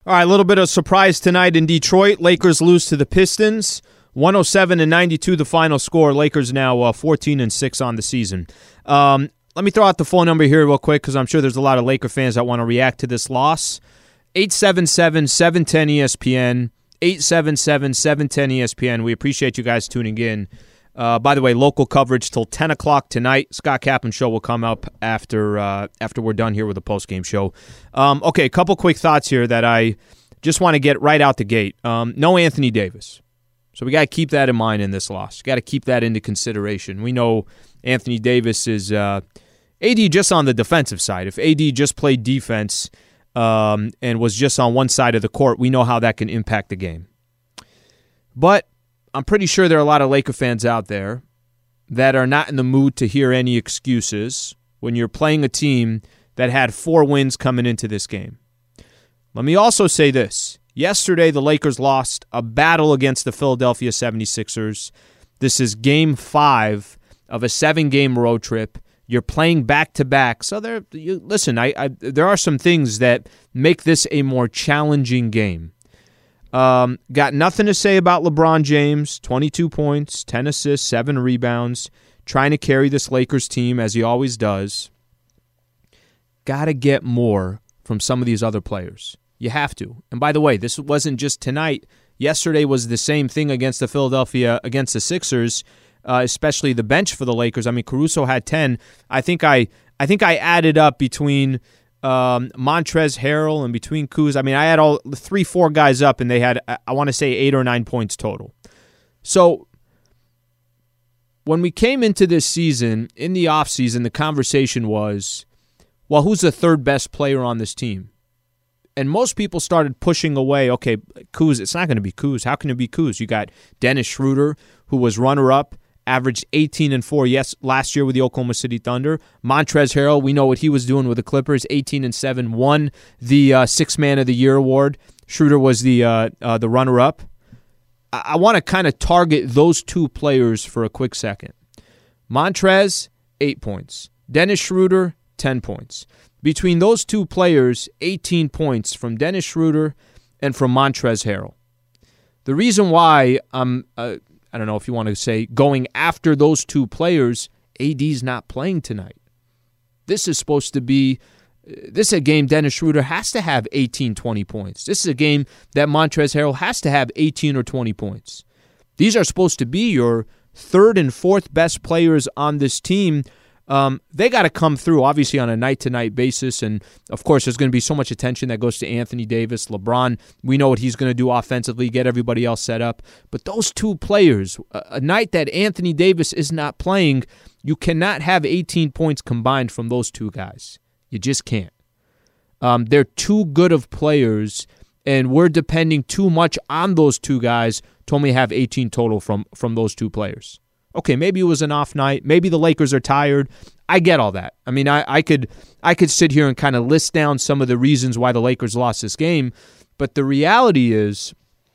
All right, a little bit of surprise tonight in Detroit. Lakers lose to the Pistons, 107-92 the final score. Lakers now 14-6 on the season. Let me throw out the phone number here real quick because I'm sure there's a lot of Laker fans that want to react to this loss. 877-710-ESPN, 877-710-ESPN. We appreciate you guys tuning in. By the way, local coverage till 10 o'clock tonight. Scott Kaplan show will come up after we're done here with the postgame show. Okay, a couple quick thoughts here that I just want to get right out the gate. No Anthony Davis. So we got to keep that in mind in this loss. Got to keep that into consideration. We know Anthony Davis is AD just on the defensive side. If AD just played defense and was just on one side of the court, we know how that can impact the game. But I'm pretty sure there are a lot of Laker fans out there that are not in the mood to hear any excuses when you're playing a team that had 4 wins coming into this game. Let me also say this. Yesterday, the Lakers lost a battle against the Philadelphia 76ers. This is Game 5 of a 7-game road trip. You're playing back-to-back. So there are some things that make this a more challenging game. Got nothing to say about LeBron James, 22 points, 10 assists, 7 rebounds, trying to carry this Lakers team as he always does. Got to get more from some of these other players. You have to. And by the way, this wasn't just tonight. Yesterday was the same thing against the Sixers, especially the bench for the Lakers. I mean, Caruso had 10. I think I added up between Montrezl Harrell and between Kuz. I mean, I had all 3-4 guys up, and they had, I want to say, 8 or 9 points total. So when we came into this season, in the offseason, the conversation was, well, who's the third best player on this team? And most people started pushing away, okay, Kuz, it's not going to be Kuz. How can it be Kuz? You got Dennis Schroeder, who was runner-up, averaged 18-4 last year with the Oklahoma City Thunder. Montrezl Harrell, we know what he was doing with the Clippers, 18-7, won the Sixth Man of the Year award. Schroeder was the runner-up. I want to kind of target those 2 players for a quick second. Montrez, 8 points. Dennis Schroeder, 10 points. Between those 2 players, 18 points from Dennis Schroeder and from Montrezl Harrell. The reason why I'm I don't know if you want to say going after those 2 players, AD's not playing tonight. This is a game Dennis Schroeder has to have 18, 20 points. This is a game that Montrezl Harrell has to have 18 or 20 points. These are supposed to be your 3rd and 4th best players on this team. They got to come through, obviously, on a night-to-night basis. And, of course, there's going to be so much attention that goes to Anthony Davis. LeBron, we know what he's going to do offensively, get everybody else set up. But those 2 players, a night that Anthony Davis is not playing, you cannot have 18 points combined from those 2 guys. You just can't. They're too good of players, and we're depending too much on those 2 guys to only have 18 total from those 2 players. Okay, maybe it was an off night. Maybe the Lakers are tired. I get all that. I mean, I could sit here and kind of list down some of the reasons why the Lakers lost this game, but the reality is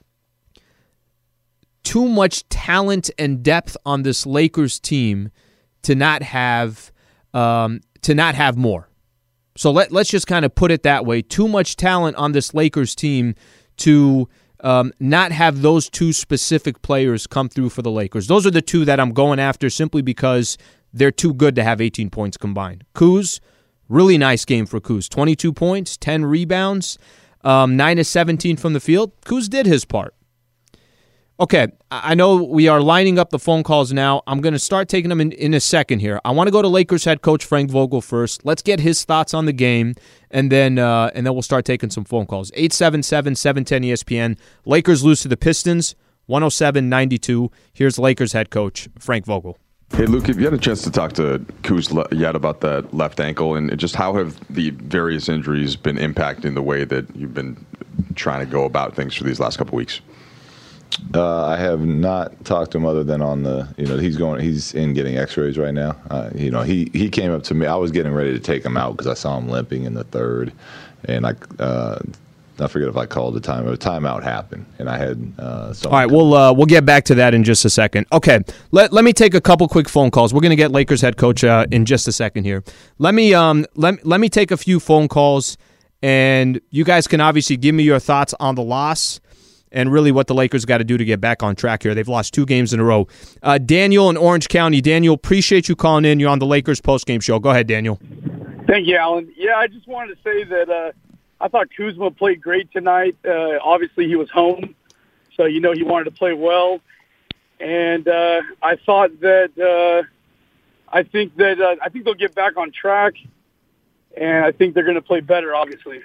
too much talent and depth on this Lakers team to not have more. So let's just kind of put it that way. Too much talent on this Lakers team to not have those 2 specific players come through for the Lakers. Those are the 2 that I'm going after simply because they're too good to have 18 points combined. Kuz, really nice game for Kuz. 22 points, 10 rebounds, 9 of 17 from the field. Kuz did his part. Okay, I know we are lining up the phone calls now. I'm going to start taking them in a second here. I want to go to Lakers head coach Frank Vogel first. Let's get his thoughts on the game, and then we'll start taking some phone calls. 877-710-ESPN. Lakers lose to the Pistons, 107-92. Here's Lakers head coach Frank Vogel. Hey, Luke, have you had a chance to talk to Kuz yet about that left ankle, and just how have the various injuries been impacting the way that you've been trying to go about things for these last couple weeks? I have not talked to him other than on the, he's in getting x-rays right now. He came up to me. I was getting ready to take him out because I saw him limping in the 3rd, and I forget if I called the time. A timeout happened, and I had All right, we'll get back to that in just a second. Okay, let me take a couple quick phone calls. We're going to get Lakers head coach in just a second here. Let me take a few phone calls, and you guys can obviously give me your thoughts on the loss and really what the Lakers got to do to get back on track here. They've lost 2 games in a row. Daniel in Orange County. Daniel, appreciate you calling in. You're on the Lakers postgame show. Go ahead, Daniel. Thank you, Alan. Yeah, I just wanted to say that I thought Kuzma played great tonight. Obviously, he was home, so he wanted to play well. And I thought that I think they'll get back on track, and I think they're going to play better, obviously.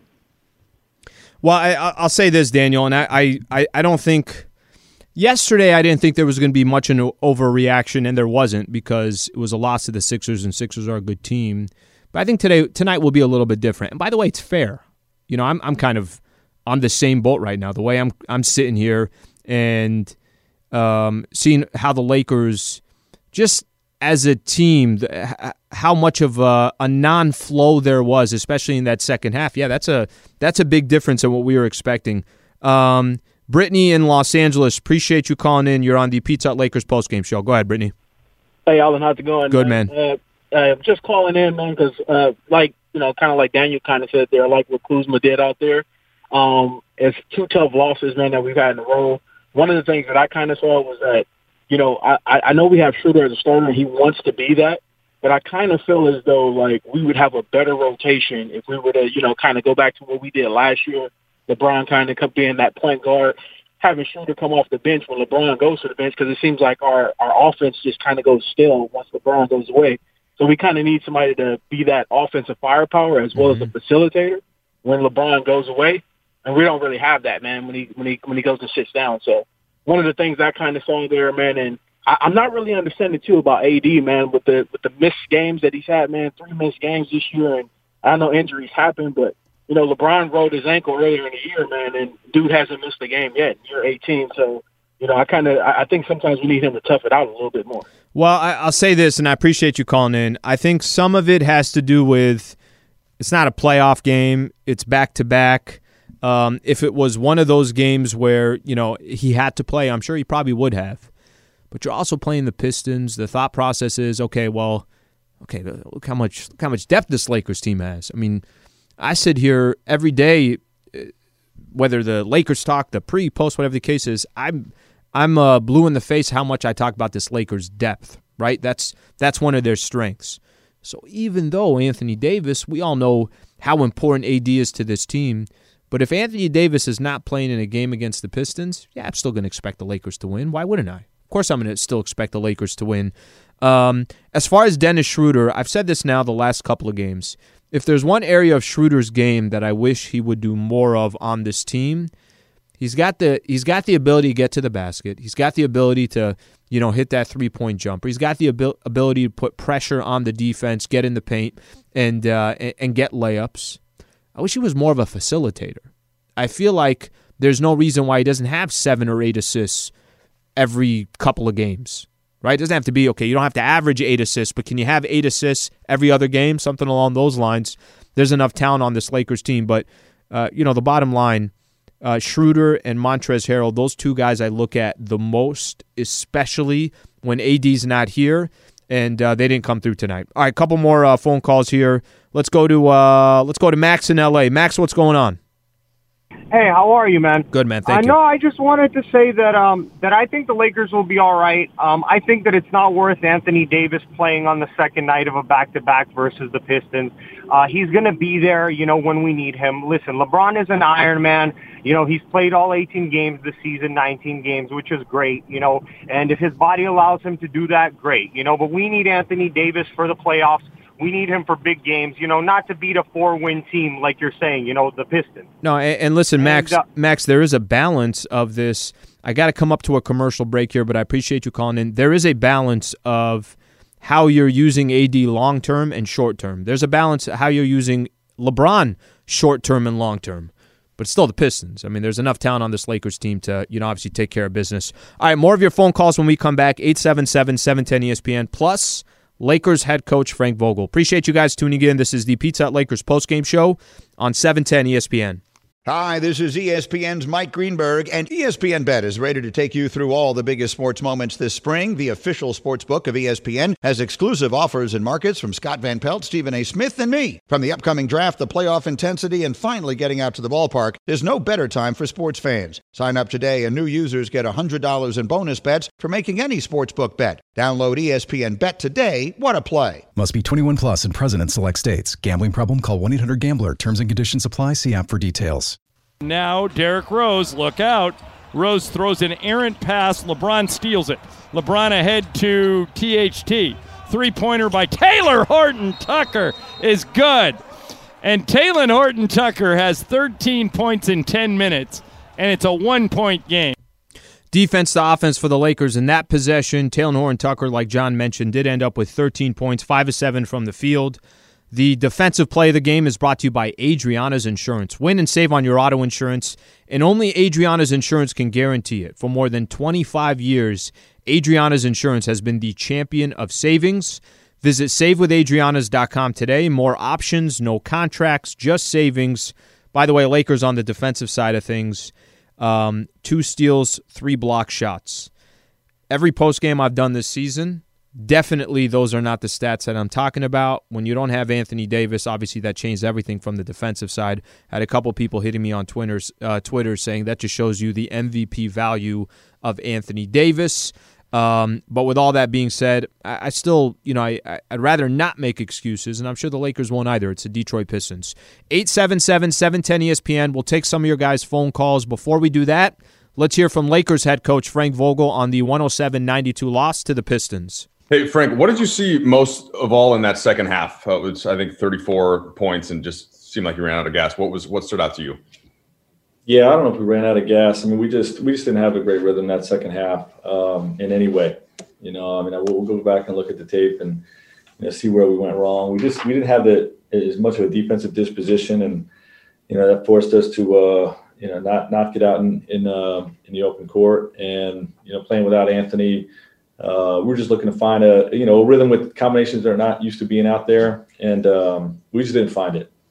Well, I'll say this, Daniel, and I don't think yesterday I didn't think there was going to be much an overreaction, and there wasn't because it was a loss to the Sixers, and Sixers are a good team. But I think tonight will be a little bit different. And by the way, it's fair. I'm kind of on the same boat right now. The way I'm sitting here and seeing how the Lakers just as a team, how much of a non-flow there was, especially in that second half. Yeah, that's a big difference in what we were expecting. Brittany in Los Angeles, appreciate you calling in. You're on the Pizza Hut Lakers postgame show. Go ahead, Brittany. Hey, Alan, how's it going? Good, man. Just calling in, man, because kind of like Daniel kind of said there, like what Kuzma did out there. It's 2 tough losses, man, that we've had in a row. One of the things that I kind of saw was that, I know we have Schroeder as a starter, and he wants to be that, but I kind of feel as though, like, we would have a better rotation if we were to, kind of go back to what we did last year. LeBron kind of being that point guard, having Schroeder come off the bench when LeBron goes to the bench, because it seems like our offense just kind of goes stale once LeBron goes away. So we kind of need somebody to be that offensive firepower as well as a facilitator when LeBron goes away, and we don't really have that, man, when he goes and sits down. So one of the things I kind of saw there, man, and I'm not really understanding too about AD, man, with the missed games that he's had, man, 3 missed games this year, and I know injuries happen, but LeBron rolled his ankle earlier in the year, man, and dude hasn't missed a game yet. Year 18, so I think sometimes we need him to tough it out a little bit more. Well, I'll say this, and I appreciate you calling in. I think some of it has to do with it's not a playoff game; it's back-to-back. If it was one of those games where he had to play, I'm sure he probably would have. But you're also playing the Pistons. The thought process is, look how much depth this Lakers team has. I mean, I sit here every day, whether the Lakers talk, the pre, post, whatever the case is, I'm blue in the face how much I talk about this Lakers depth, right? That's one of their strengths. So even though Anthony Davis, we all know how important AD is to this team, but if Anthony Davis is not playing in a game against the Pistons, yeah, I'm still going to expect the Lakers to win. Why wouldn't I? Of course I'm going to still expect the Lakers to win. As far as Dennis Schroeder, I've said this now the last couple of games. If there's one area of Schroeder's game that I wish he would do more of on this team, he's got the ability to get to the basket. He's got the ability to hit that 3-point jumper. He's got the ability to put pressure on the defense, get in the paint, and get layups. I wish he was more of a facilitator. I feel like there's no reason why he doesn't have 7 or 8 assists every couple of games, right? It doesn't have to be, you don't have to average 8 assists, but can you have 8 assists every other game? Something along those lines. There's enough talent on this Lakers team, but, the bottom line, Schroeder and Montrezl Harrell, those 2 guys I look at the most, especially when AD's not here, and they didn't come through tonight. All right, a couple more phone calls here. Let's go to Max in LA. Max, what's going on? Hey, how are you, man? Good, man. Thank you. No, I just wanted to say that that I think the Lakers will be all right. I think that it's not worth Anthony Davis playing on the second night of a back-to-back versus the Pistons. He's going to be there, when we need him. Listen, LeBron is an Iron Man. He's played all 18 games this season, 19 games, which is great, and if his body allows him to do that, great, but we need Anthony Davis for the playoffs. We need him for big games, not to beat a 4-win team like you're saying, the Pistons. No, and listen, Max, there is a balance of this. I got to come up to a commercial break here, but I appreciate you calling in. There is a balance of how you're using AD long-term and short-term. There's a balance of how you're using LeBron short-term and long-term. But it's still the Pistons. I mean, there's enough talent on this Lakers team to, obviously take care of business. All right, more of your phone calls when we come back, 877-710-ESPN, plus Lakers head coach Frank Vogel. Appreciate you guys tuning in. This is the Pizza Hut Lakers postgame show on 710 ESPN. Hi, this is ESPN's Mike Greenberg, and ESPN Bet is ready to take you through all the biggest sports moments this spring. The official sports book of ESPN has exclusive offers and markets from Scott Van Pelt, Stephen A. Smith, and me. From the upcoming draft, the playoff intensity, and finally getting out to the ballpark, there's no better time for sports fans. Sign up today, and new users get $100 in bonus bets for making any sportsbook bet. Download ESPN Bet today. What a play. Must be 21 plus and present in select states. Gambling problem? Call 1-800-GAMBLER. Terms and conditions apply. See app for details. Now Derrick Rose, look out. Rose throws an errant pass. LeBron steals it. LeBron ahead to THT. Three-pointer by Taylor Horton-Tucker is good. And Taylor Horton-Tucker has 13 points in 10 minutes, and it's a one-point game. Defense to offense for the Lakers in that possession. Taylor Horton-Tucker, like John mentioned, did end up with 13 points, 5 of 7 from the field. The defensive play of the game is brought to you by Adriana's Insurance. Win and save on your auto insurance, and only Adriana's Insurance can guarantee it. For more than 25 years, Adriana's Insurance has been the champion of savings. Visit SaveWithAdrianas.com today. More options, no contracts, just savings. By the way, Lakers on the defensive side of things, 2 steals, 3 block shots. Every postgame I've done this season, definitely those are not the stats that I'm talking about. When you don't have Anthony Davis, obviously that changed everything from the defensive side. I had a couple people hitting me on Twitter saying that just shows you the MVP value of Anthony Davis. But with all that being said, I still, I'd rather not make excuses, and I'm sure the Lakers won't either. It's the Detroit Pistons. 877-710-ESPN. We'll take some of your guys' phone calls. Before we do that, let's hear from Lakers head coach Frank Vogel on the 107-92 loss to the Pistons. Hey, Frank, what did you see most of all in that second half? It was, I think, 34 points and just seemed like you ran out of gas. What stood out to you? Yeah, I don't know if we ran out of gas. I mean, we just didn't have a great rhythm that second half in any way. We'll go back and look at the tape and see where we went wrong. We didn't have as much of a defensive disposition, and that forced us to not get out in the open court, and playing without Anthony. We're just looking to find a rhythm with combinations that are not used to being out there, and we just didn't find it.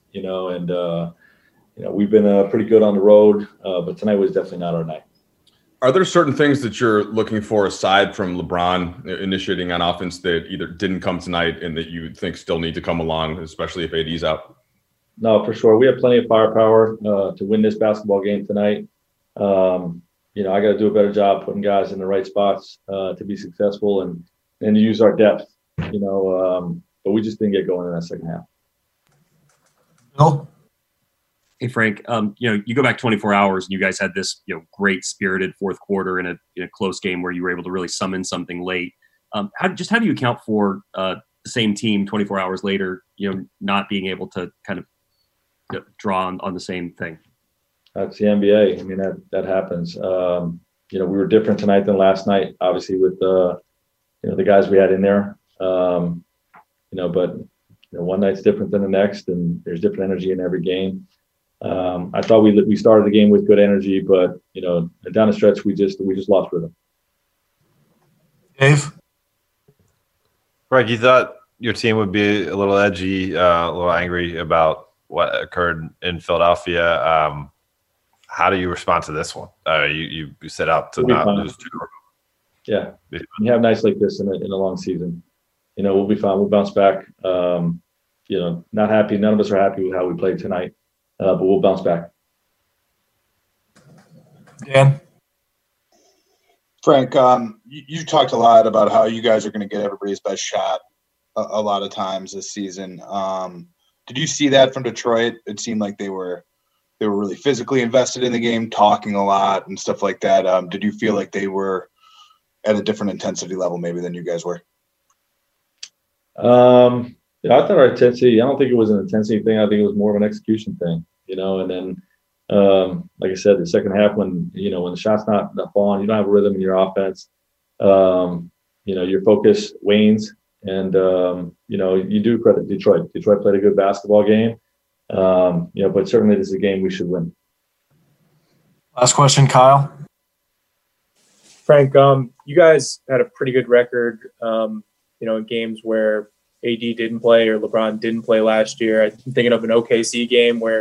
We've been pretty good on the road, but tonight was definitely not our night. Are there certain things that you're looking for aside from LeBron initiating on offense that either didn't come tonight and that you think still need to come along, especially if AD's out? No, for sure. We have plenty of firepower to win this basketball game tonight. I got to do a better job putting guys in the right spots to be successful and to use our depth, but we just didn't get going in that second half. Bill? Hey, Frank, you go back 24 hours and you guys had this, great spirited fourth quarter in a close game where you were able to really summon something late. How do you account for the same team 24 hours later, not being able to kind of draw on the same thing? That's the NBA. I mean, that happens. We were different tonight than last night, obviously with the guys we had in there. But one night's different than the next, and there's different energy in every game. I thought we started the game with good energy, but down the stretch we just lost rhythm. Dave? Frank, you thought your team would be a little edgy, a little angry about what occurred in Philadelphia. How do you respond to this one? You set out to not lose 2. Yeah, you have nights like this in a long season. We'll be fine. We'll bounce back. Not happy. None of us are happy with how we played tonight, but we'll bounce back. Dan? Frank, you talked a lot about how you guys are going to get everybody's best shot a lot of times this season. Did you see that from Detroit? It seemed like they were really physically invested in the game, talking a lot and stuff like that. Did you feel like they were at a different intensity level maybe than you guys were? I thought our intensity, I don't think it was an intensity thing. I think it was more of an execution thing, and then, like I said, the second half when the shot's not falling, you don't have a rhythm in your offense. Your focus wanes, and, you do credit Detroit. Detroit played a good basketball game. But certainly this is a game we should win. Last question, Kyle. Frank, you guys had a pretty good record, in games where AD didn't play or LeBron didn't play last year. I'm thinking of an OKC game where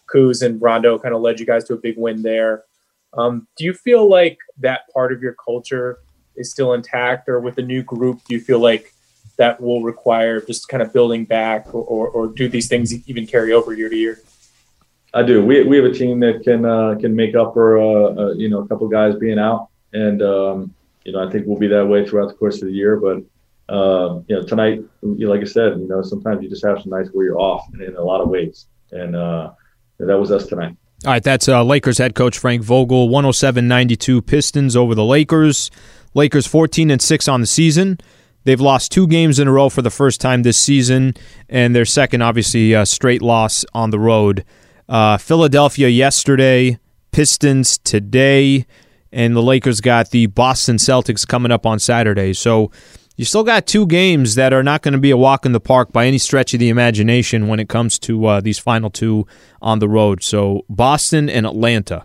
Kuz and Rondo kind of led you guys to a big win there. Do you feel like that part of your culture is still intact, or with the new group, do you feel like that will require just kind of building back, or do these things even carry over year to year? I do. We have a team that can make up for a couple guys being out, and I think we'll be that way throughout the course of the year. But tonight, like I said, sometimes you just have some nights where you're off in a lot of ways, and that was us tonight. All right, that's Lakers head coach Frank Vogel. 107-92 Pistons over the Lakers. Lakers 14-6 on the season. They've lost 2 games in a row for the first time this season, and their second, obviously, straight loss on the road. Philadelphia yesterday, Pistons today, and the Lakers got the Boston Celtics coming up on Saturday. So you still got 2 games that are not going to be a walk in the park by any stretch of the imagination when it comes to these final 2 on the road. So Boston and Atlanta.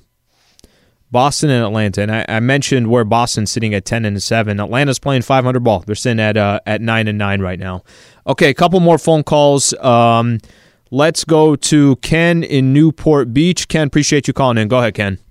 And I mentioned where Boston's sitting at 10-7. Atlanta's playing 500 ball. They're sitting at 9-9 right now. Okay, a couple more phone calls. Let's go to Ken in Newport Beach. Ken, appreciate you calling in. Go ahead, Ken.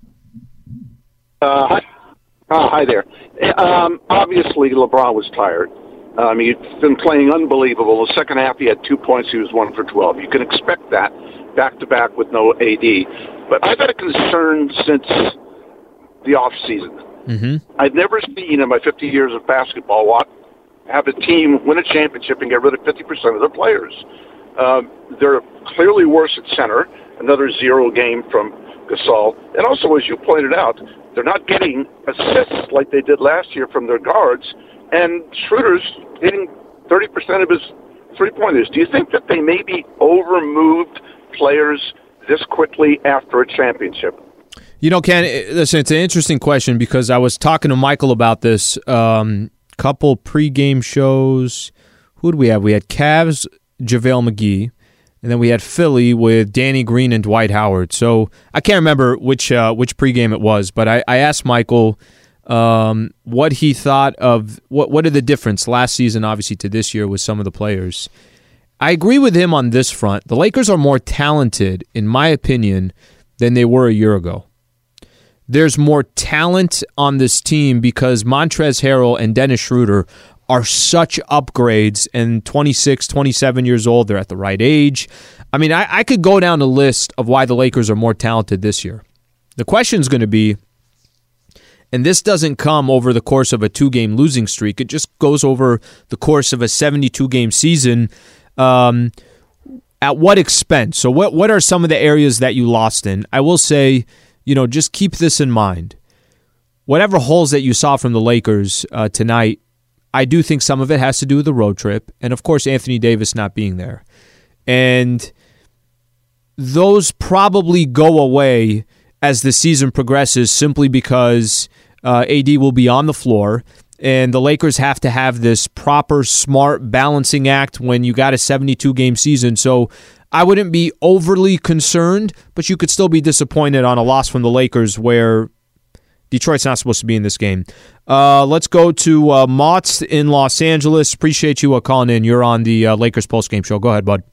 Hi there. Obviously, LeBron was tired. He's been playing unbelievable. The second half, he had 2 points. He was 1 for 12. You can expect that back-to-back with no AD. But I've had a concern since the off-season. Mm-hmm. I've never seen in my 50 years of basketball have a team win a championship and get rid of 50% of their players. They're clearly worse at center, another 0 game from Gasol. And also, as you pointed out, they're not getting assists like they did last year from their guards, and Schroeder's hitting 30% of his three-pointers. Do you think that they maybe over-moved players this quickly after a championship? Ken, listen, it's an interesting question because I was talking to Michael about this couple pregame shows. Who did we have? We had Cavs, JaVale McGee, and then we had Philly with Danny Green and Dwight Howard. So I can't remember which pregame it was, but I asked Michael what he thought of what are the difference last season, obviously, to this year with some of the players. I agree with him on this front. The Lakers are more talented, in my opinion, than they were a year ago. There's more talent on this team because Montrezl Harrell and Dennis Schroeder are such upgrades, and 26, 27 years old, they're at the right age. I could go down a list of why the Lakers are more talented this year. The question is going to be, and this doesn't come over the course of a 2-game losing streak, it just goes over the course of a 72-game season. At what expense? So what are some of the areas that you lost in? I will say, just keep this in mind. Whatever holes that you saw from the Lakers tonight, I do think some of it has to do with the road trip, and of course Anthony Davis not being there. And those probably go away as the season progresses simply because AD will be on the floor, and the Lakers have to have this proper, smart balancing act when you got a 72-game season. So I wouldn't be overly concerned, but you could still be disappointed on a loss from the Lakers where Detroit's not supposed to be in this game. Let's go to Mott's in Los Angeles. Appreciate you calling in. You're on the Lakers postgame show. Go ahead, bud.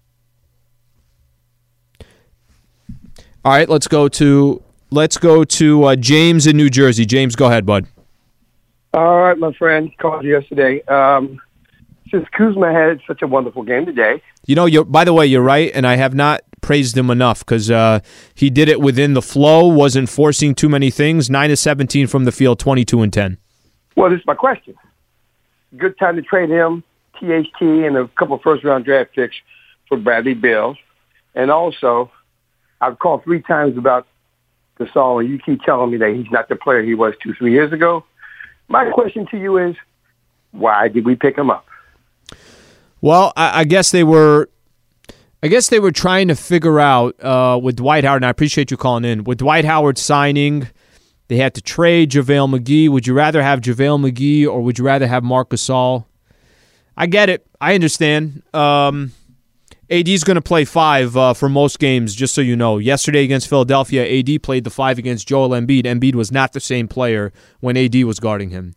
All right, let's go to James in New Jersey. James, go ahead, bud. All right, my friend. Called you yesterday. Since Kuzma had such a wonderful game today. By the way, you're right, and I have not praised him enough because he did it within the flow, wasn't forcing too many things. 9-17 from the field, 22-10. Well, this is my question. Good time to trade him, THT, and a couple of first-round draft picks for Bradley Beal. And also, I've called 3 times about Gasol, and you keep telling me that he's not the player he was 2-3 years ago. My question to you is, why did we pick him up? Well, I guess they were trying to figure out with Dwight Howard, and I appreciate you calling in. With Dwight Howard signing, they had to trade JaVale McGee. Would you rather have JaVale McGee or would you rather have Marc Gasol? I get it. I understand. AD's going to play 5 for most games, just so you know. Yesterday against Philadelphia, AD played the 5 against Joel Embiid. Embiid was not the same player when AD was guarding him.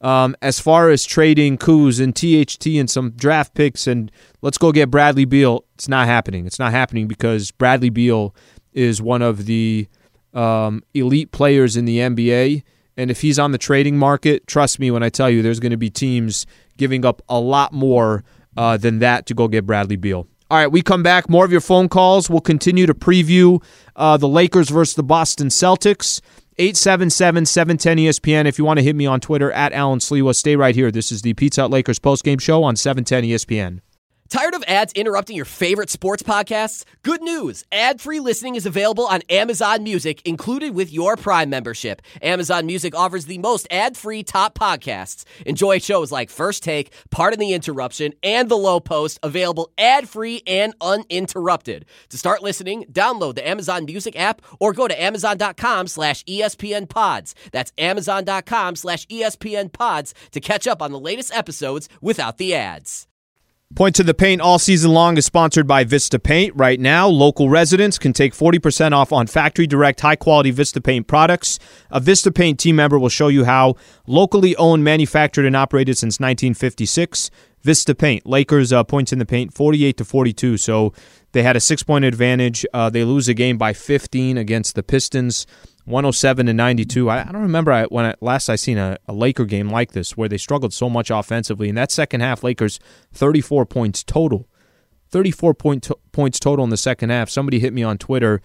As far as trading Kuz and THT and some draft picks and let's go get Bradley Beal, it's not happening. It's not happening because Bradley Beal is one of the elite players in the NBA. And if he's on the trading market, trust me when I tell you there's going to be teams giving up a lot more than that to go get Bradley Beal. All right, we come back. More of your phone calls. We'll continue to preview the Lakers versus the Boston Celtics. 877-710-ESPN. If you want to hit me on Twitter, at Alan Sliwa. Stay right here. This is the Pizza Hut Lakers postgame show on 710 ESPN. Tired of ads interrupting your favorite sports podcasts? Good news! Ad-free listening is available on Amazon Music, included with your Prime membership. Amazon Music offers the most ad-free top podcasts. Enjoy shows like First Take, Pardon the Interruption, and The Low Post, available ad-free and uninterrupted. To start listening, download the Amazon Music app or go to amazon.com/ESPN Pods. That's amazon.com/ESPN Pods to catch up on the latest episodes without the ads. Point to the Paint all season long is sponsored by Vista Paint. Right now, local residents can take 40% off on factory direct high-quality Vista Paint products. A Vista Paint team member will show you how. Locally owned, manufactured, and operated since 1956. Vista Paint. Lakers points in the paint 48-42, so they had a 6-point advantage. They lose a game by 15 against the Pistons. 107-92. I don't remember when last I seen a Laker game like this where they struggled so much offensively. In that second half, Lakers 34 points total. 34 points total in the second half. Somebody hit me on Twitter.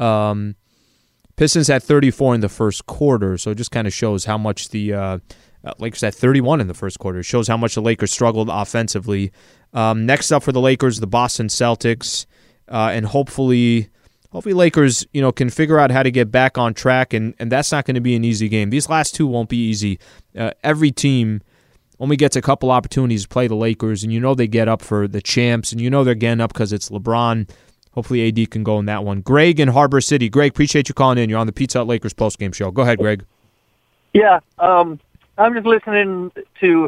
Pistons had 34 in the first quarter, so it just kind of shows how much the Lakers had 31 in the first quarter. It shows how much the Lakers struggled offensively. Next up for the Lakers, the Boston Celtics, and hopefully Lakers, can figure out how to get back on track, and that's not going to be an easy game. These last two won't be easy. Every team only gets a couple opportunities to play the Lakers, and they get up for the champs, and they're getting up because it's LeBron. Hopefully AD can go in that one. Greg in Harbor City. Greg, appreciate you calling in. You're on the Pizza Hut Lakers postgame show. Go ahead, Greg. Yeah, I'm just listening to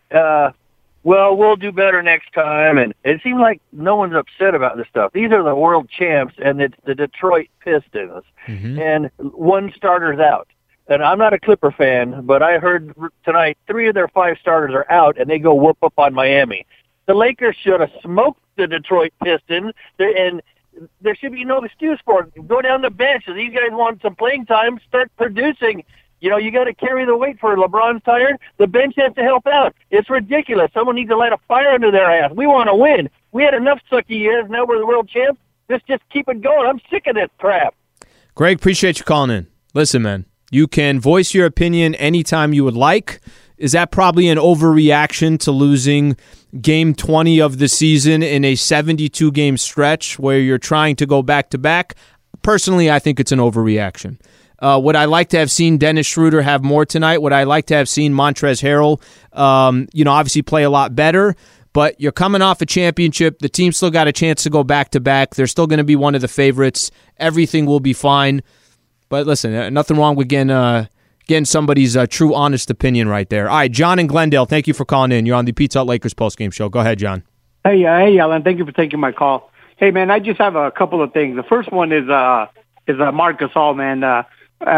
we'll do better next time. And it seems like no one's upset about this stuff. These are the world champs, and it's the Detroit Pistons. Mm-hmm. And one starter's out. And I'm not a Clipper fan, but I heard tonight 3 of their 5 starters are out, and they go whoop up on Miami. The Lakers should have smoked the Detroit Pistons, and there should be no excuse for it. Go down the bench. If these guys want some playing time, start producing. You got to carry the weight for LeBron's tired. The bench has to help out. It's ridiculous. Someone needs to light a fire under their ass. We want to win. We had enough sucky years. Now we're the world champs. Just keep it going. I'm sick of this crap. Greg, appreciate you calling in. Listen, man, you can voice your opinion anytime you would like. Is that probably an overreaction to losing Game 20 of the season in a 72-game stretch where you're trying to go back-to-back? Personally, I think it's an overreaction. Would I like to have seen Dennis Schroeder have more tonight? Would I like to have seen Montrezl Harrell, obviously play a lot better? But you're coming off a championship. The team still got a chance to go back-to-back. They're still going to be one of the favorites. Everything will be fine. But listen, nothing wrong with getting somebody's true, honest opinion right there. All right, John in Glendale, thank you for calling in. You're on the Pizza Hut Lakers postgame show. Go ahead, John. Hey, Alan. Thank you for taking my call. Hey, man, I just have a couple of things. The first one is Marc Gasol, man.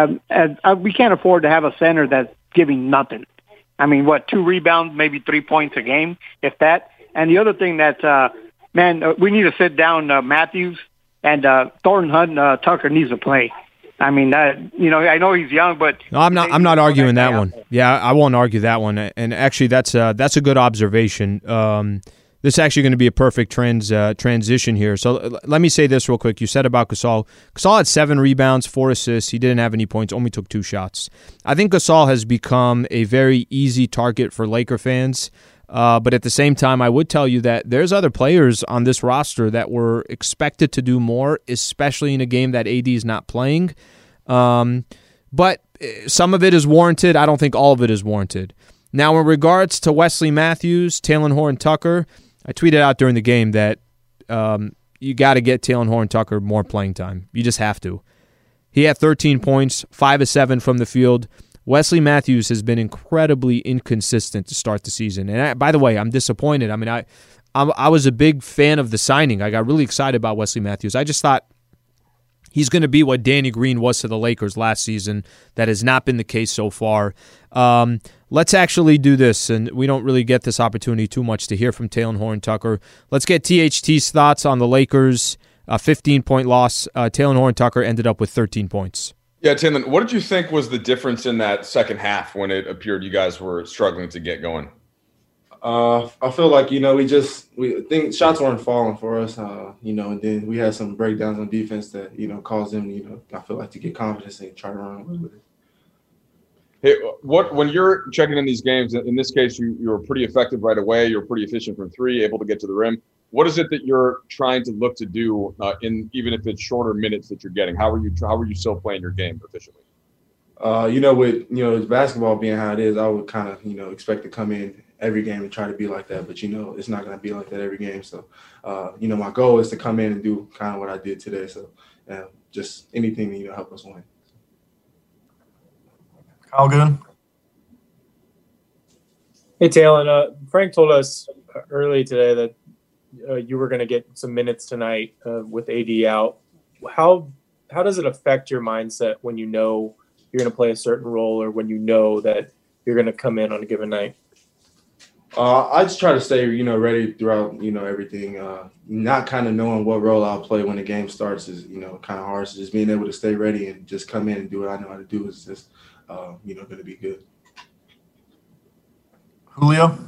We can't afford to have a center that's giving nothing. I mean, 2 rebounds, maybe 3 points a game, if that. And the other thing that, we need to sit down Matthews and Thornton Hunt Tucker needs to play. I mean, I know he's young, but no, I'm not arguing that one. Yeah, I won't argue that one. And actually, that's a good observation. This is actually going to be a perfect transition here. So let me say this real quick. You said about Gasol. Gasol had 7 rebounds, 4 assists. He didn't have any points, only took 2 shots. I think Gasol has become a very easy target for Laker fans. But at the same time, I would tell you that there's other players on this roster that were expected to do more, especially in a game that AD is not playing. But some of it is warranted. I don't think all of it is warranted. Now, in regards to Wesley Matthews, Talen Horton-Tucker, I tweeted out during the game that you got to get Talen Horton-Tucker more playing time. You just have to. He had 13 points, 5 of 7 from the field. Wesley Matthews has been incredibly inconsistent to start the season. And by the way, I'm disappointed. I mean, I was a big fan of the signing. I got really excited about Wesley Matthews. I just thought he's going to be what Danny Green was to the Lakers last season. That has not been the case so far. Let's actually do this, and we don't really get this opportunity too much to hear from Talen Horton-Tucker. Let's get THT's thoughts on the Lakers' 15-point loss. Talen Horton-Tucker ended up with 13 points. Yeah, Talen, what did you think was the difference in that second half when it appeared you guys were struggling to get going? I feel like, we think shots weren't falling for us, and then we had some breakdowns on defense that, caused them, I feel like to get confidence and try to run with it. Hey, when you're checking in these games, in this case, you were pretty effective right away. You're pretty efficient from three, able to get to the rim. What is it that you're trying to look to do even if it's shorter minutes that you're getting? How are you still playing your game efficiently? With basketball being how it is, I would kind of, expect to come in every game and try to be like that. But, it's not going to be like that every game. So, my goal is to come in and do kind of what I did today. So, just anything to, help us win. Kyle Goon. Hey, Talen. Frank told us early today that you were going to get some minutes tonight with AD out. How does it affect your mindset when you're going to play a certain role, or when that you're going to come in on a given night? I just try to stay, ready throughout, everything. Not kind of knowing what role I'll play when the game starts is, kind of hard. So just being able to stay ready and just come in and do what I know how to do is just, going to be good. Julio.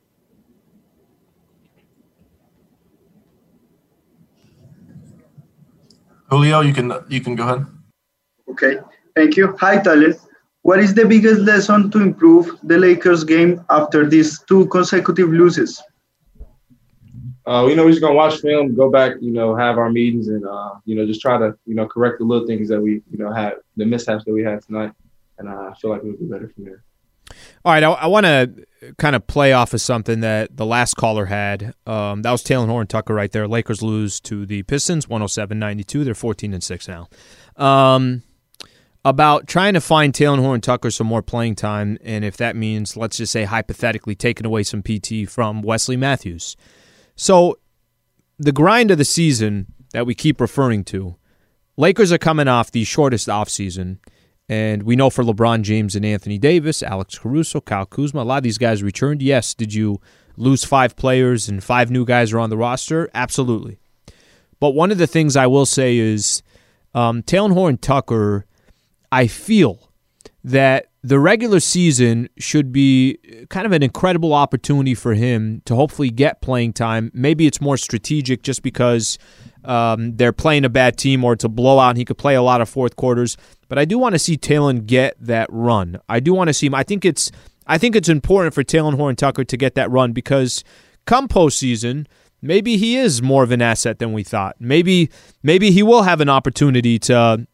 Julio, you can go ahead. Okay, thank you. Hi, Talen. What is the biggest lesson to improve the Lakers game after these 2 consecutive losses? We're just going to watch film, go back, have our meetings and, just try to, correct the little things that we, had, the mishaps that we had tonight. And I feel like we'll do better from there. All right, I want to kind of play off of something that the last caller had. That was Talen Horton-Tucker right there. Lakers lose to the Pistons, 107-92. They're 14-6 now. About trying to find Talen Horton-Tucker some more playing time, and if that means, let's just say hypothetically, taking away some PT from Wesley Matthews. So the grind of the season that we keep referring to, Lakers are coming off the shortest offseason. And we know for LeBron James and Anthony Davis, Alex Caruso, Kyle Kuzma, a lot of these guys returned. Yes, did you lose 5 players and 5 new guys are on the roster? Absolutely. But one of the things I will say is Talen Horton-Tucker, I feel that the regular season should be kind of an incredible opportunity for him to hopefully get playing time. Maybe it's more strategic just because they're playing a bad team or it's a blowout and he could play a lot of fourth quarters. But I do want to see Talen get that run. I do want to see him. I think it's important for Talen Horton-Tucker to get that run because come postseason, maybe he is more of an asset than we thought. Maybe he will have an opportunity to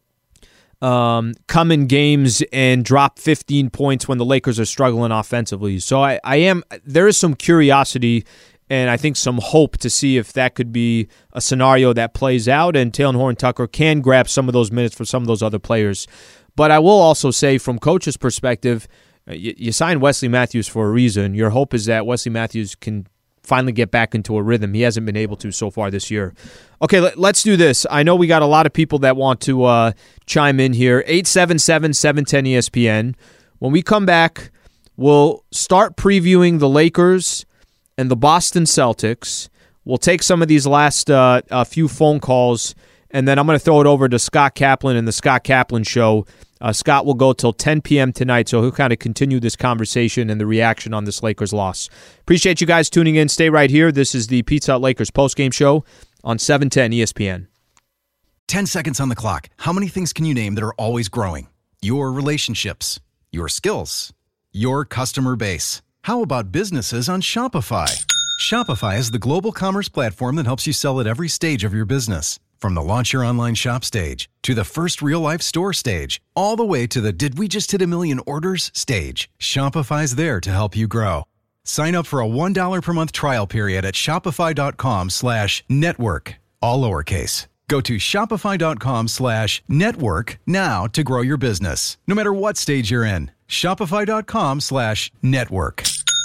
come in games and drop 15 points when the Lakers are struggling offensively. So there is some curiosity and I think some hope to see if that could be a scenario that plays out and Talen Horton-Tucker can grab some of those minutes for some of those other players. But I will also say from coach's perspective, you signed Wesley Matthews for a reason. Your hope is that Wesley Matthews can finally get back into a rhythm. He hasn't been able to so far this year. Okay, let's do this. I know we got a lot of people that want to chime in here. 877-710-ESPN. When we come back, we'll start previewing the Lakers and the Boston Celtics. We'll take some of these last few phone calls, and then I'm going to throw it over to Scott Kaplan and the Scott Kaplan Show. Scott will go till 10 p.m. tonight, so he'll kind of continue this conversation and the reaction on this Lakers loss. Appreciate you guys tuning in. Stay right here. This is the Pizza Hut Lakers postgame show on 710 ESPN. 10 seconds on the clock. How many things can you name that are always growing? Your relationships, your skills, your customer base. How about businesses on Shopify? Shopify is the global commerce platform that helps you sell at every stage of your business. From the launch your online shop stage, to the first real-life store stage, all the way to the did we just hit a million orders stage, Shopify's there to help you grow. Sign up for a $1 per month trial period at shopify.com/network, all lowercase. Go to shopify.com/network now to grow your business, no matter what stage you're in. Shopify.com/network.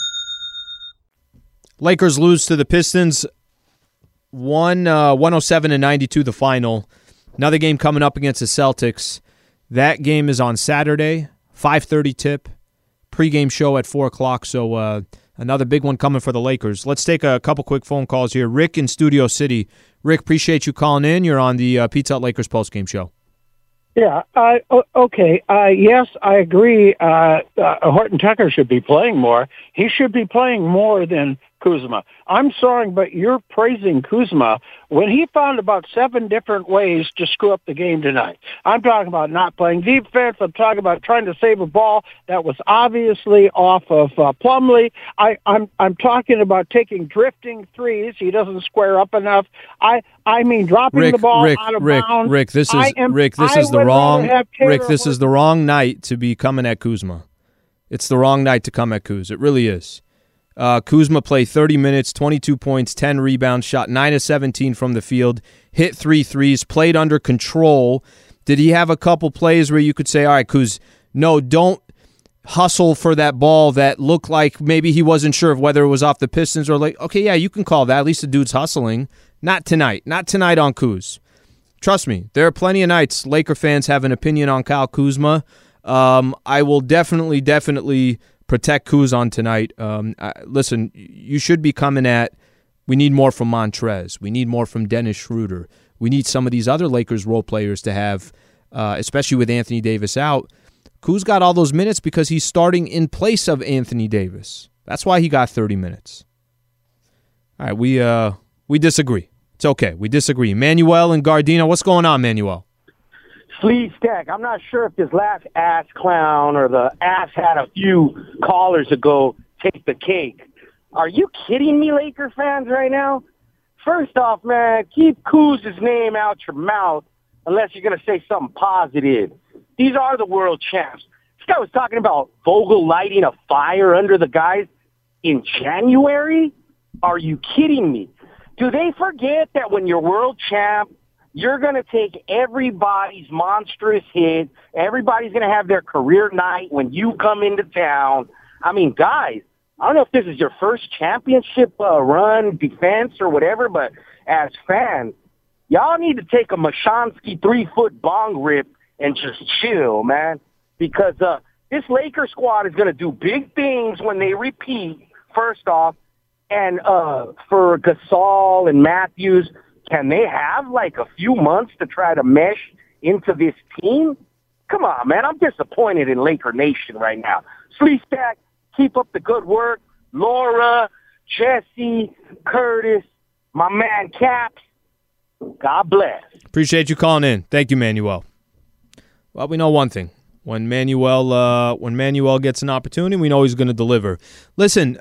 Lakers lose to the Pistons, 107-92 the final. Another game coming up against the Celtics. That game is on Saturday, 5:30 tip, pregame show at 4 o'clock. So another big one coming for the Lakers. Let's take a couple quick phone calls here. Rick in Studio City. Rick, appreciate you calling in. You're on the Pizza Hut Lakers postgame show. Yeah, okay. Yes, I agree. Horton Tucker should be playing more. He should be playing more than Kuzma. I'm sorry, but you're praising Kuzma when he found about 7 different ways to screw up the game tonight. I'm talking about not playing defense. I'm talking about trying to save a ball that was obviously off of Plumlee. I'm talking about taking drifting threes. He doesn't square up enough. I mean dropping the ball out of bounds. This is the wrong night to be coming at Kuzma. It's the wrong night to come at Kuz. It really is. Kuzma played 30 minutes, 22 points, 10 rebounds, shot 9 of 17 from the field, hit 3 threes, played under control. Did he have a couple plays where you could say, all right, Kuz, no, don't hustle for that ball that looked like maybe he wasn't sure of whether it was off the Pistons or like, okay, yeah, you can call that. At least the dude's hustling. Not tonight. Not tonight on Kuz. Trust me, there are plenty of nights Laker fans have an opinion on Kyle Kuzma. I will definitely protect Kuz on tonight. Listen, you should be coming at, we need more from Montrez. We need more from Dennis Schroeder. We need some of these other Lakers role players to have, especially with Anthony Davis out. Kuz got all those minutes because he's starting in place of Anthony Davis. That's why he got 30 minutes. All right, we disagree. It's okay. We disagree. Manuel and Gardena, what's going on, Manuel? Sleeve Stack, I'm not sure if this last ass clown or the ass had a few callers ago take the cake. Are you kidding me, Laker fans, right now? First off, man, keep Kuz's name out your mouth unless you're going to say something positive. These are the world champs. This guy was talking about Vogel lighting a fire under the guys in January? Are you kidding me? Do they forget that when you're world champ, you're going to take everybody's monstrous hit. Everybody's going to have their career night when you come into town. I mean, guys, I don't know if this is your first championship run, defense, or whatever, but as fans, y'all need to take a Mashansky 3-foot bong rip and just chill, man, because this Laker squad is going to do big things when they repeat, first off, and for Gasol and Matthews, can they have like a few months to try to mesh into this team? Come on, man. I'm disappointed in Laker Nation right now. Sleestack, keep up the good work. Laura, Jesse, Curtis, my man Caps. God bless. Appreciate you calling in. Thank you, Manuel. Well, we know one thing. When Manuel gets an opportunity, we know he's going to deliver. Listen,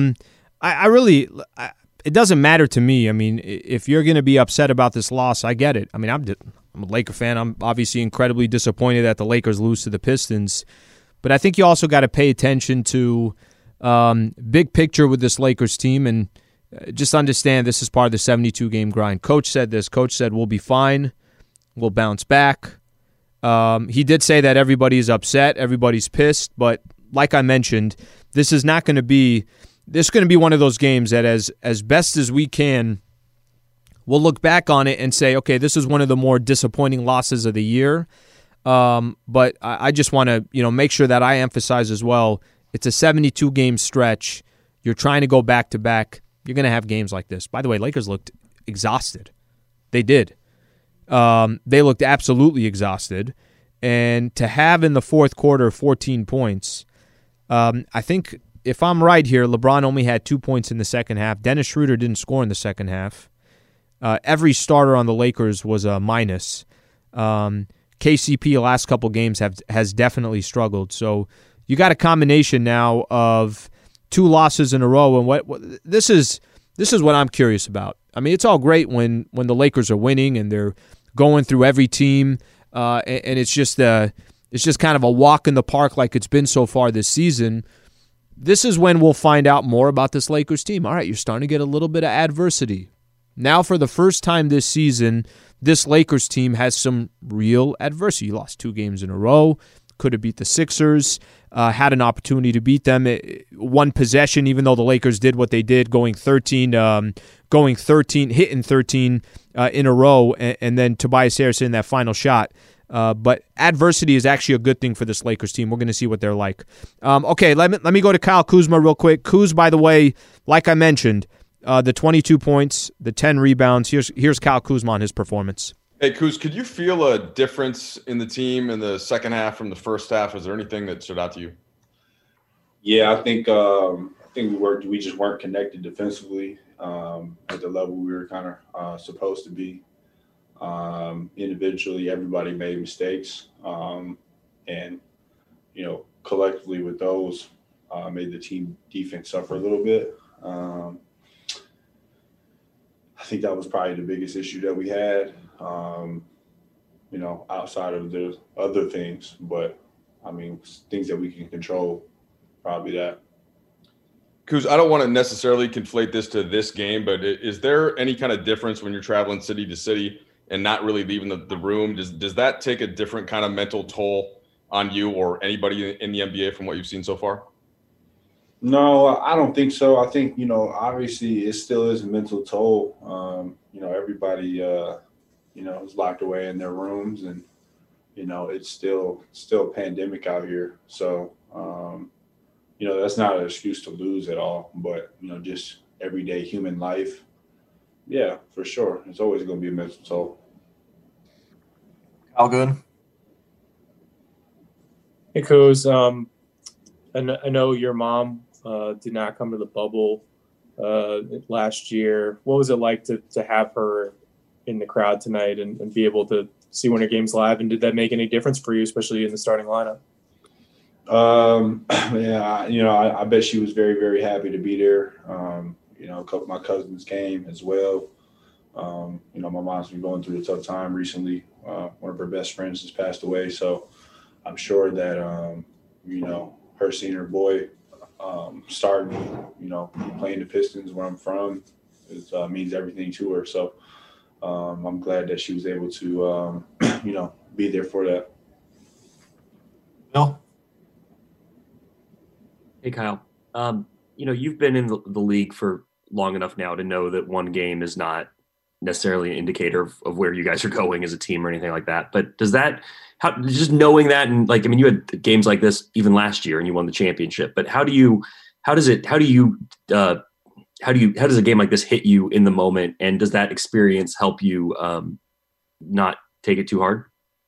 it doesn't matter to me. I mean, if you're going to be upset about this loss, I get it. I mean, I'm a Laker fan. I'm obviously incredibly disappointed that the Lakers lose to the Pistons. But I think you also got to pay attention to big picture with this Lakers team and just understand this is part of the 72-game grind. Coach said this. Coach said, we'll be fine. We'll bounce back. He did say that everybody's upset. Everybody's pissed. But like I mentioned, this is not going to be... This is going to be one of those games that as best as we can, we'll look back on it and say, okay, this is one of the more disappointing losses of the year. But I just want to make sure that I emphasize as well, it's a 72-game stretch. You're trying to go back-to-back. You're going to have games like this. By the way, Lakers looked exhausted. They did. They looked absolutely exhausted. And to have in the fourth quarter 14 points, I think... If I'm right here, LeBron only had 2 points in the second half. Dennis Schroeder didn't score in the second half. Every starter on the Lakers was a minus. KCP the last couple games has definitely struggled. So you got a combination now of 2 losses in a row. And what this is what I'm curious about. I mean, it's all great when the Lakers are winning and they're going through every team, and it's just kind of a walk in the park like it's been so far this season. This is when we'll find out more about this Lakers team. All right, you're starting to get a little bit of adversity. Now, for the first time this season, this Lakers team has some real adversity. You lost 2 games in a row. could have beat the Sixers, had an opportunity to beat them. One possession, even though the Lakers did what they did, hitting 13 in a row, and then Tobias Harris in that final shot. But adversity is actually a good thing for this Lakers team. We're going to see what they're like. Okay, let me go to Kyle Kuzma real quick. Kuz, by the way, like I mentioned, the 22 points, the 10 rebounds. Here's Kyle Kuzma on his performance. Hey, Kuz, could you feel a difference in the team in the second half from the first half? Is there anything that stood out to you? Yeah, I think we just weren't connected defensively at the level we were kind of supposed to be. Individually, everybody made mistakes, and collectively with those, made the team defense suffer a little bit. I think that was probably the biggest issue that we had. Outside of the other things, but I mean, things that we can control, probably that. Kuz, I don't want to necessarily conflate this to this game, but is there any kind of difference when you're traveling city to city and not really leaving the room? Does that take a different kind of mental toll on you or anybody in the NBA from what you've seen so far? No, I don't think so. I think, obviously it still is a mental toll. Everybody, is locked away in their rooms, and, it's still a pandemic out here. So, that's not an excuse to lose at all, but, just everyday human life. Yeah, for sure. It's always going to be a mental toll. All good. Hey, Kuz. I know your mom did not come to the bubble last year. What was it like to have her in the crowd tonight and be able to see Winter Games live? And did that make any difference for you, especially in the starting lineup? Yeah, I bet she was very, very happy to be there. A couple of my cousins came as well. My mom's been going through a tough time recently. One of her best friends has passed away. So I'm sure that, her seeing her boy starting, playing the Pistons where I'm from means everything to her. So I'm glad that she was able to, be there for that. Bill? Hey, Kyle. You've been in the league for long enough now to know that one game is not necessarily an indicator of where you guys are going as a team or anything like that. But just knowing that, and you had games like this even last year and you won the championship, but how does a game like this hit you in the moment? And does that experience help you not take it too hard?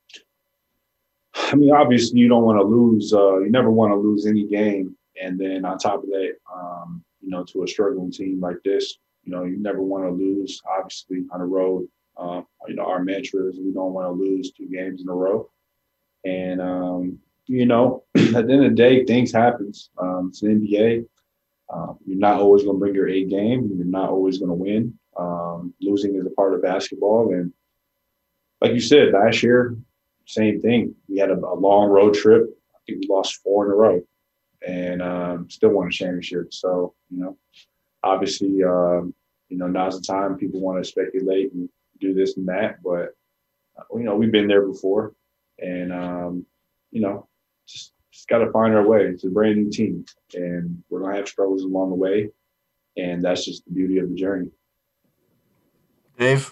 I mean, obviously you don't want to lose. You never want to lose any game. And then on top of that, to a struggling team like this, you never want to lose, obviously, on the road. Our mantra is we don't want to lose 2 games in a row. And, at the end of the day, things happen. It's the NBA. You're not always going to bring your A game. You're not always going to win. Losing is a part of basketball. And like you said, last year, same thing. We had a long road trip. I think we lost 4 in a row and still won a championship. So, obviously, now's the time people want to speculate and do this and that. But, we've been there before. And, just got to find our way. It's a brand new team. And we're going to have struggles along the way. And that's just the beauty of the journey. Dave?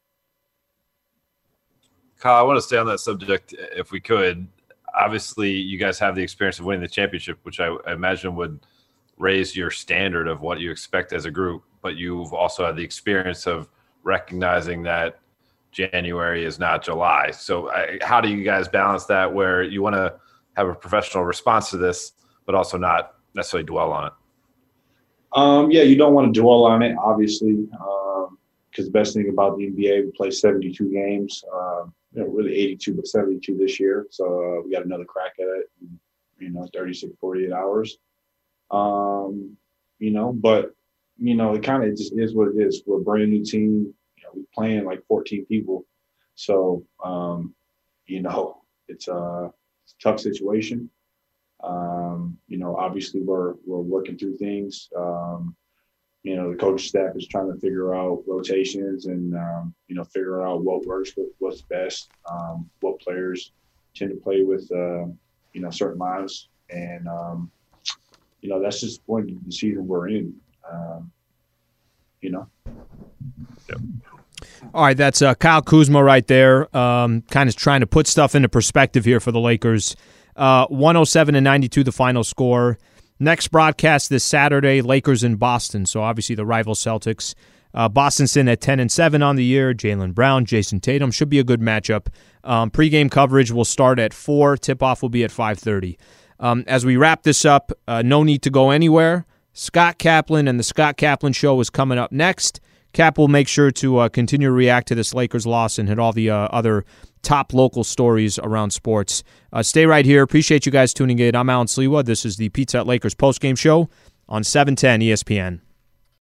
Kyle, I want to stay on that subject if we could. Obviously, you guys have the experience of winning the championship, which I imagine would raise your standard of what you expect as a group. But you've also had the experience of recognizing that January is not July. So how do you guys balance that where you want to have a professional response to this, but also not necessarily dwell on it? Yeah, you don't want to dwell on it, obviously, because the best thing about the NBA, we play 72 games, really 82, but 72 this year. So we got another crack at it, 36, 48 hours. But, it kind of just is what it is. We're a brand new team. We're playing like 14 people. So, it's a tough situation. Obviously we're working through things. The coach staff is trying to figure out rotations and, figure out what works with what's best, what players tend to play with, certain lives. And, that's just the point of the season we're in, All right, that's Kyle Kuzma right there, kind of trying to put stuff into perspective here for the Lakers. 107-92 the final score. Next broadcast this Saturday, Lakers in Boston, so obviously the rival Celtics. Boston sitting at 10-7 on the year. Jaylen Brown, Jason Tatum. Should be a good matchup. Pre-game coverage will start at 4. Tip-off will be at 5:30. As we wrap this up, no need to go anywhere. Scott Kaplan and the Scott Kaplan Show is coming up next. Cap will make sure to continue to react to this Lakers loss and hit all the other top local stories around sports. Stay right here. Appreciate you guys tuning in. I'm Alan Sliwa. This is the Pizza Hut Lakers postgame show on 710 ESPN.